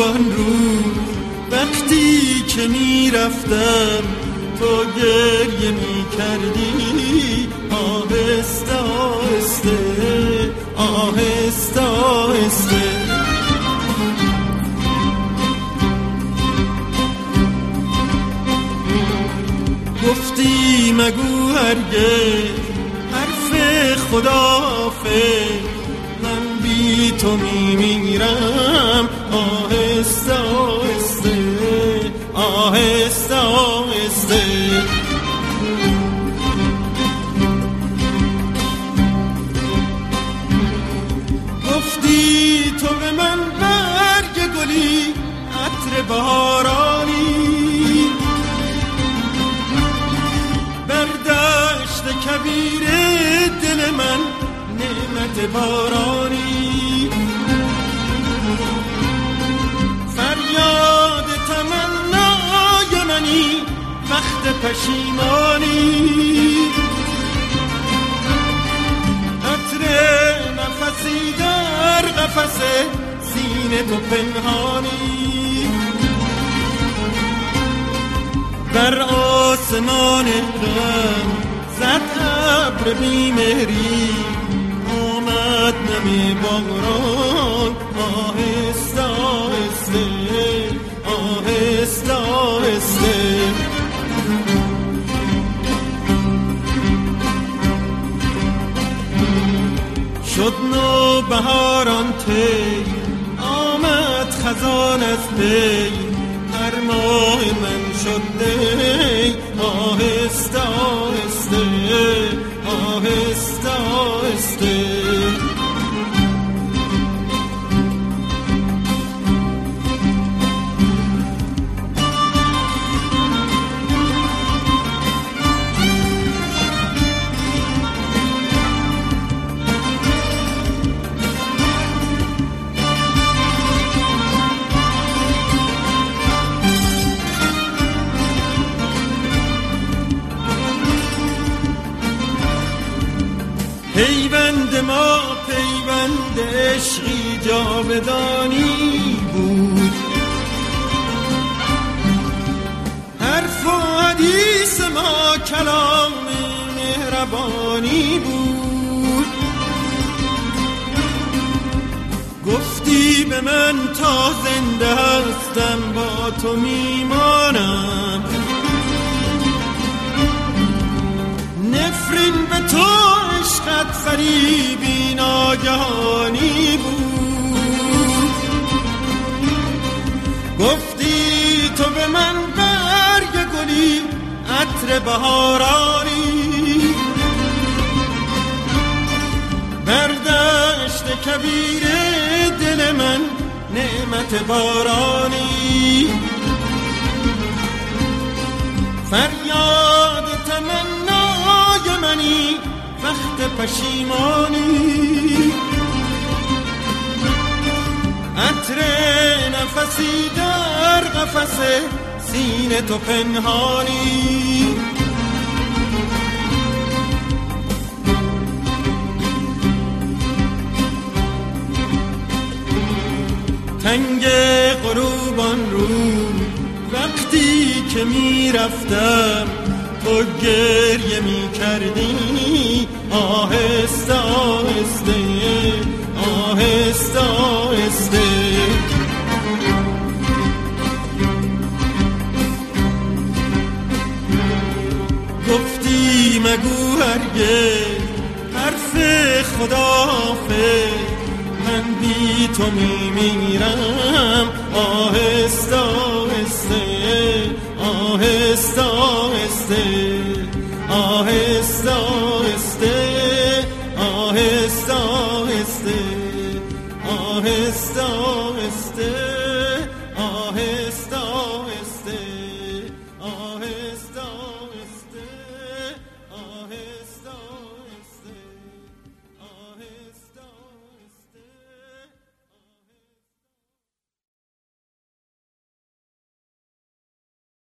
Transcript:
آن روز وقتی که میرفتم تو گریه میکردی، آهسته آهسته آهسته آهسته. گفتی مگو هرگز حرف خداحافظ، من بی تو میمیرم، آهسته آهسته آهسته آهسته. گفتی تو به من برگ گلی عطر بهارانی، بر دشت کبیر دل من نعمت بارانی. فریاد تمنای منی وقت پشیمانی، عطر نفسی در قفس سینه تو پنهانی. بر آسمان غم زد ابر بیمهری، آمد نم باران، آهسته آهسته آهسته آهسته. شد نو بهاران تی، آمد خزان از پی، هر ماه من شد دی، آهسته آهسته آهسته آهسته. پیوند ما پیوند عشقی جاودانی بود، حرف و حدیث ما کلام مهربانی بود. گفتی به من تا زنده هستم با تو میمانم، نفرین به تو عشقت فریبی ناگهانی بود. گفتی تو به من برگ گلی عطر بهارانی، بر دشت کبیر دل من نعمت بارانی. فریاد تمنای منی وقت پشیمانی، عطر نفسی در قفس سینه تو پنهانی. تنگ غروبان رو وقتی که میرفتم تو گریه میکردی، آهسته آهسته آهسته آهسته. گفتی مگو هرگز حرف خداحافظ، من بی تو میمیرم، آهسته آهسته آهسته آهسته آهسته آهسته آهسته آهسته آهسته.